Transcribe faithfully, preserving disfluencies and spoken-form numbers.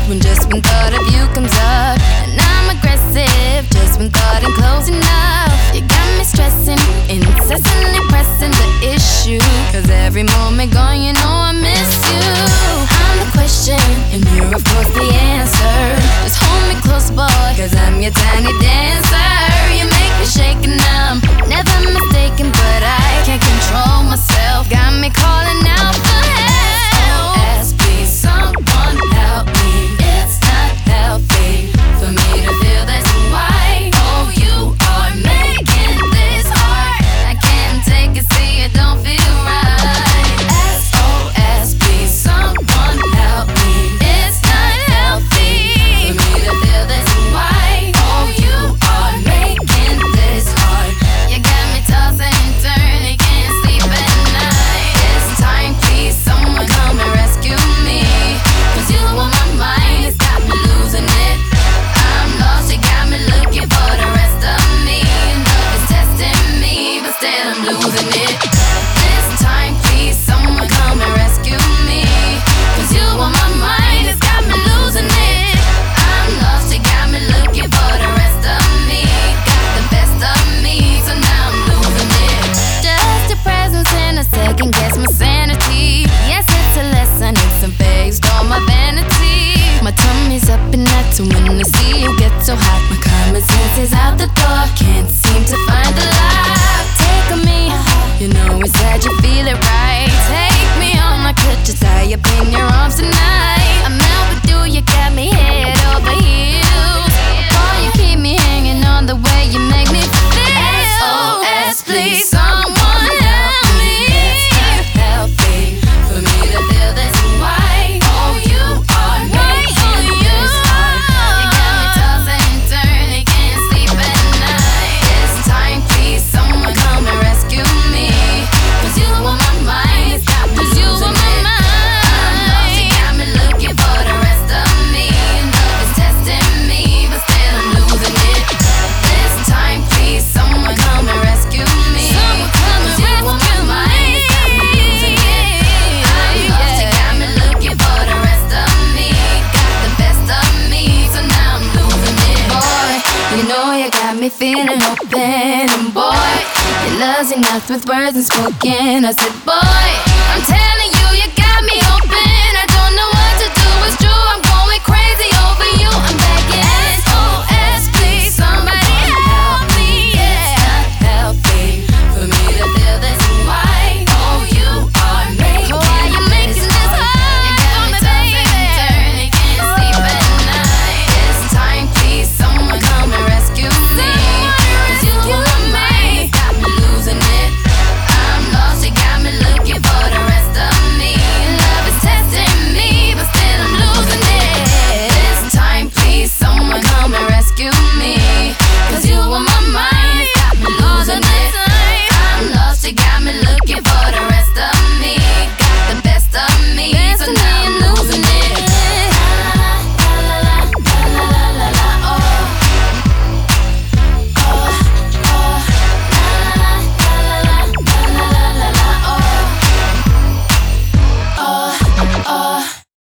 when just when thought of you comes up. And I'm aggressive just when thought I'm close enough. You got me stressing, incessantly pressing the issue, cause every moment gone you know I miss you. I'm the question and you're of course the answer. Just hold me close boy, cause I'm your tiny dancer. You make me shake and I'm never mistaken, but I can't control myself. Got me calling out for help. S O S, please someone help me. It's not healthy for me to feel this way. Oh, you are making this hard. I can't take it, see it don't feel right. S O S, please someone help me. It's not healthy for me to feel this way. Oh, you are making this hard. You got me tossing and turning, can't sleep at night. This time, please someone come and rescue me, cause you on my mind, it's got me losing it. I'm lost, you got me looking for the rest of me. Love is testing me, but still I'm losing it. This time, please someone come and rescue me, cause you on my mind, it's got me losing it. I'm lost, you got me looking for the rest of me. Got the best of me, so now I'm losing it. Just your presence in a second guess my sanity. Yes, it's a lesson, it's a phase, all my vanity. My tummy's up and not to when I see you get so hot. My common sense is out the door, can't seem to find the lock. Take on me, you know inside you feel it right. Take me on, I could just tie up in your arms tonight. I'm out with you, you got me head over heels. Boy, you keep me hanging on the way you make me feel. S O S, please someone help me. It's not healthy for me to feel this way. Oh, you are making this hard. You got me tossing and turning, can't sleep at night. This time, please someone come and rescue me, cause you on my mind, it's got me losing it. I'm lost, you got me looking for the rest of me. Love is testing me, but still I'm losing it. This time, please someone come and rescue me, cause you on my mind, it's got me losing it. I'm lost, you got me looking for the rest of me. Got the best of me, so now I'm losing it. Boy, you know you got me feeling open, and boy, your love's enough with words unspoken. I said, boy,